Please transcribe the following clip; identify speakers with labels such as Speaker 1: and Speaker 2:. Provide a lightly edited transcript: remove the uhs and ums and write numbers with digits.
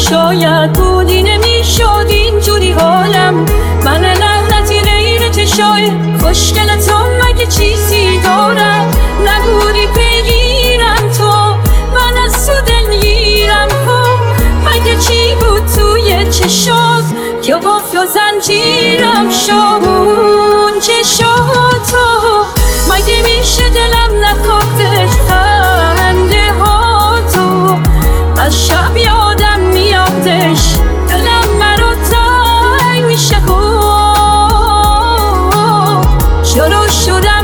Speaker 1: شاید بودی نمیشد اینجوری حالم. من لعنتی غیر چشای خوشگل تو مگه چیزی دارم؟ نبودی پیگیرم تو من از تو دلگیرم. مگه چی بود توی چشات که قفل و زنجیرم شد؟ اون چشاتو مگه میشه دلم نخواهدش خنده ها تو؟ از شب یادم میادش دلم مرا تنگ میشه. شروع شدم